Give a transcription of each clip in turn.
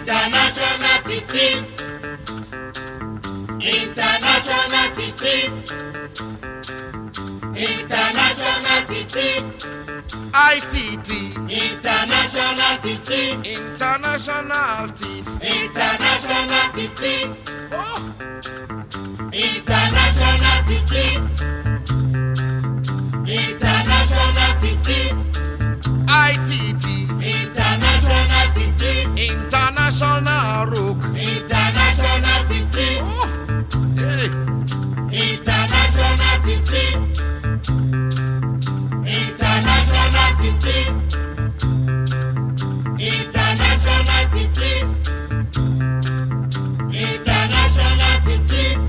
International team. International team. International team. ITT. International team. International thief. International team. Oh. International team. International team. ITT. International team. International rook. International team. Oh. Hey. International team. International team. International team. International team.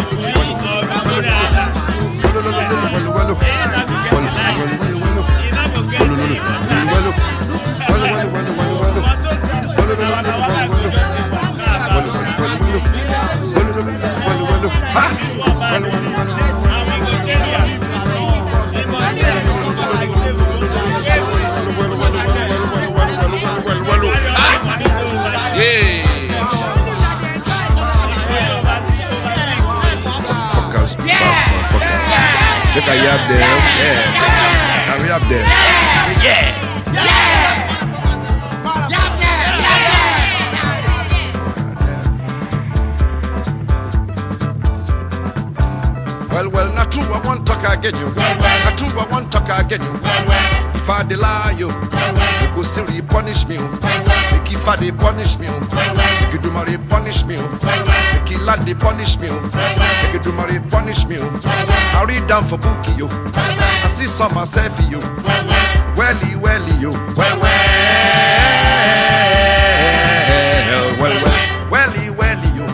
Look at you up there, yeah. Hurry up there. Say yeah. Well, not true, I want talk again you. Not true, I want talk again you. If I lie you, you go seriously punish me. Make if I punish me, make you do my punish me. Make you land they punish me. Make you do my punish me. I read down for bookie you. I see some myself you. Welly you. Well. Welly you.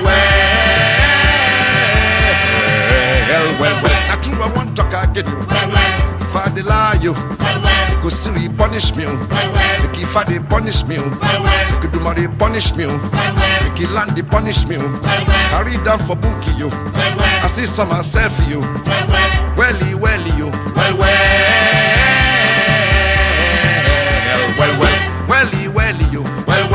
Well. Not true, I want talk again you. If I lie you, go seriously punish me. Make if I punish me, make you do my punish me. Make you land the punish me. I read down for bookie you. I see some myself you. Welly you. Well. Welly you. Well.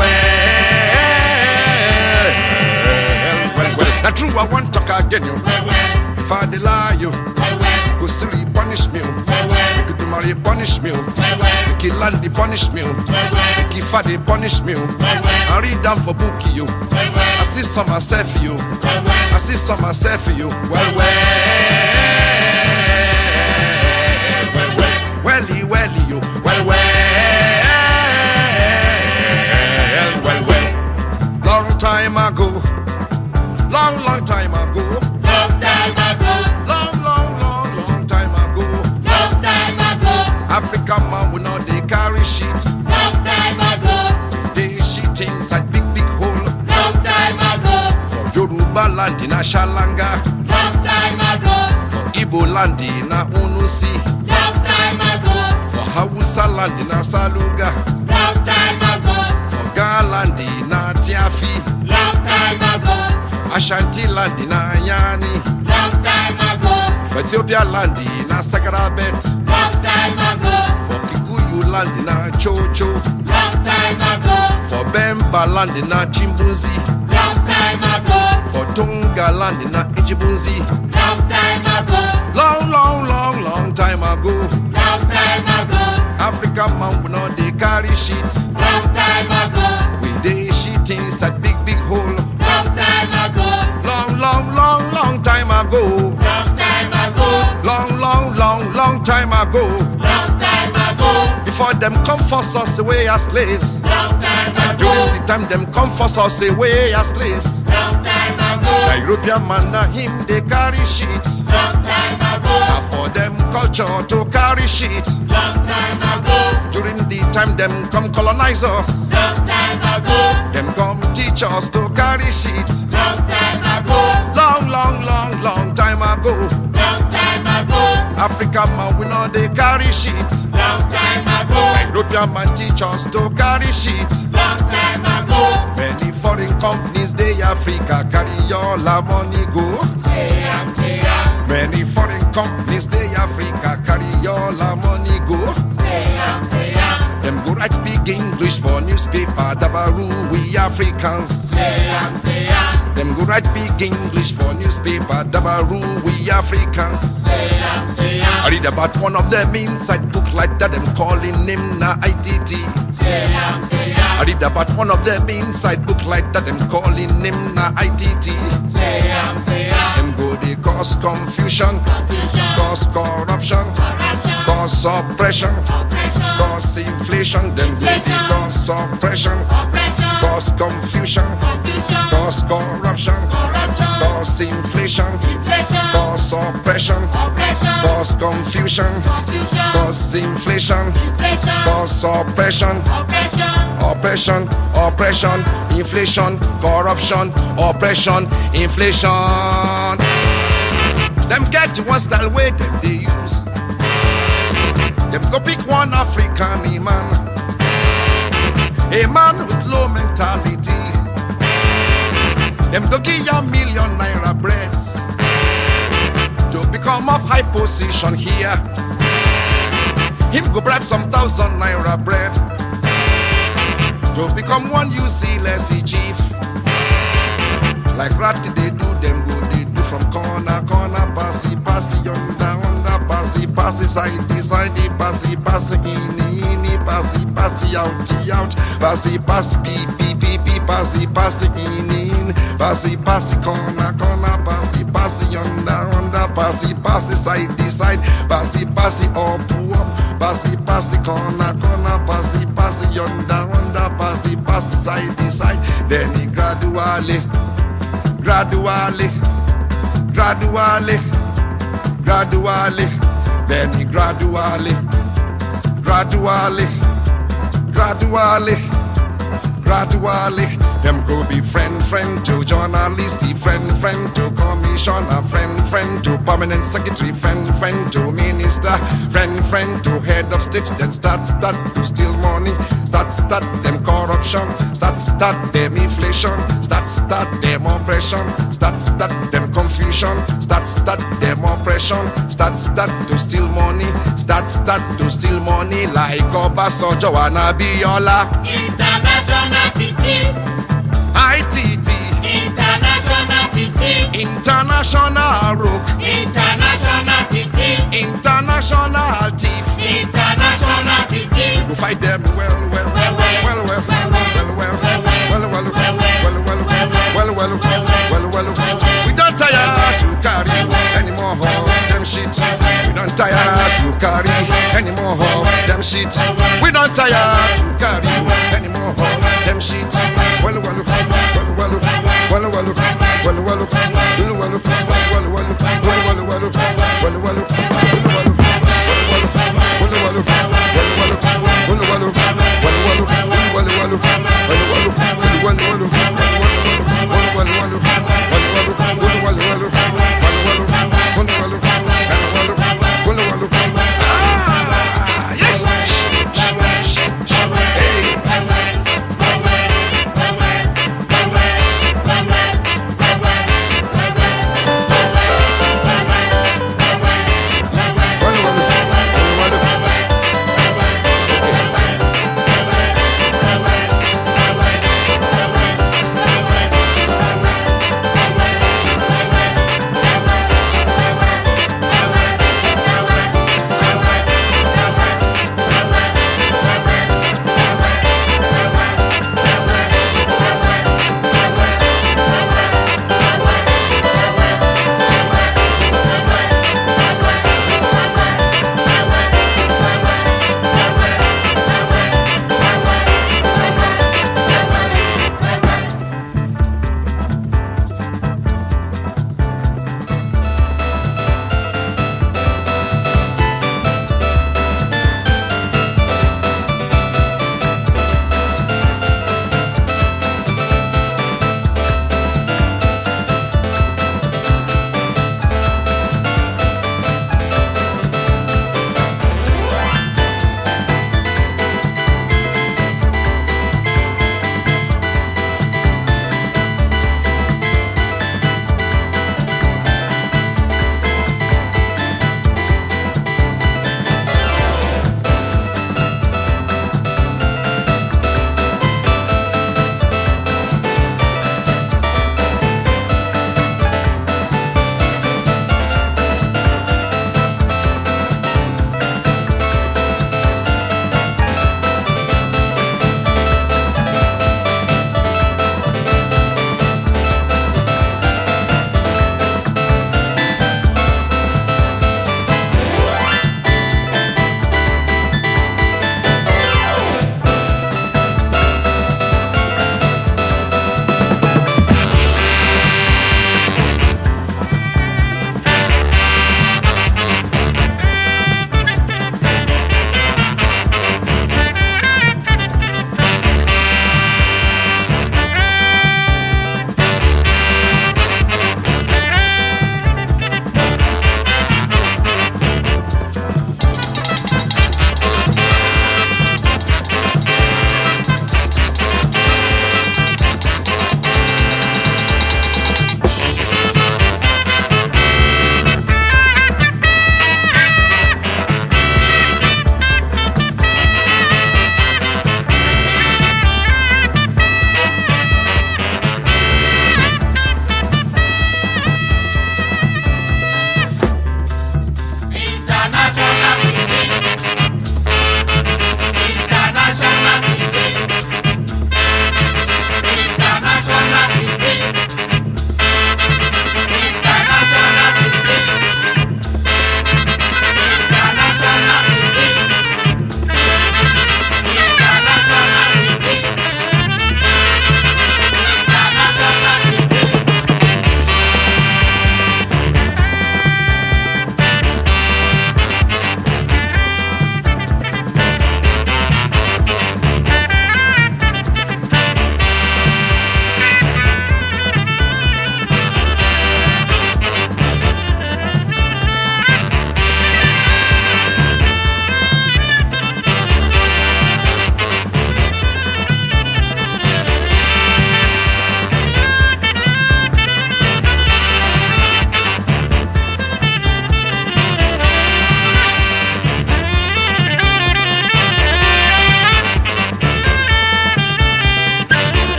Not true, I want talk again you. If I lie you, go seriously punish me. Make you do my punish me. Make you land the punish me. Make you fat the punish me. I read down for bookie you. I see some myself you. I see some myself you. Well. Welly you. Well. Long time ago. Long time ago. Long time ago. Long time ago. Long time ago. African man will not they carry shit. Long time ago. They shit inside big hole. Long time ago. For Yoruba land in Ashalanga. Long time ago. For Igbo land in Unusi. Long time ago. For Hausa land in Asaluga. Long time ago. For Ga land in Tiafi. Long time ago. Ashanti land in Ayani. Long time ago. For Ethiopia land in Sagrabet. Long time ago. For Kikuyu land in Chocho. Long time ago. For Bemba land in Chimbuzi. Long time ago. For Tonga land in Ijibunzi. Long time ago. Long time ago. Long time ago. African man will not they carry shit. Long time ago. We they shit inside big hole. Long time ago. Long time ago. Long time ago. Long time ago. Long time ago. Before them come force us away as slaves. Long time ago. During the time them come force us away as slaves. Long time ago. The European man na him they carry shit. Long time ago. Now for them culture to carry shit. Long time ago. During the time them come colonize us. Long time ago. Them come teach us to carry shit. Long time ago. Long time ago. Long time ago. African man we know they carry shit. Long time ago. European man teach us to carry shit. Long time ago. Many foreign companies they Africa carry all our money go. Say am. Many foreign companies they Africa carry all our money go. Say am. Them go write big English for newspaper Dabaru we Africans. Say am. Them go write big English for newspaper Dabaru we Africans. Say am. I read about one of them inside book like that them calling him na ITT. Say am. I read about one of them inside book like that them calling him na ITT. Say am. Them go they cause confusion, cause corruption, cause oppression, cause inflation. Them go they cause oppression, cause confusion, cause corruption, cause inflation, cause cause oppression, cause confusion, cause inflation, cause oppression, oppression, oppression, inflation, corruption, oppression, inflation. Them get one style way them they use. Them go pick one African man, a man with low mentality. Them go give ya million naira breads to become of high position here. Him go bribe some 1,000 naira bread to become one useless chief. Like rat they do, them go they do from corner, passy, under, passy, side, passy, passy, out, passy, pee, passy, in, passy, corner, passy, under, passy, side, passy, up, passy, corner, passy, under, passy, side, then he gradually, then he gradually, them go be friend to journalist, friend to commissioner, friend to permanent secretary, friend to minister, friend to head of state. Then start to steal money, start them corruption, start them inflation, start them oppression, start them confusion, start them oppression, start to steal money, start to steal money like Obasanjo and Abiola. International TT, ITT, International TT, International Rook, International TT, International Thief. International TT. Go fight them well. We don't tire to carry any more of them shit. We don't tire to carry any more of them shit. We don't tire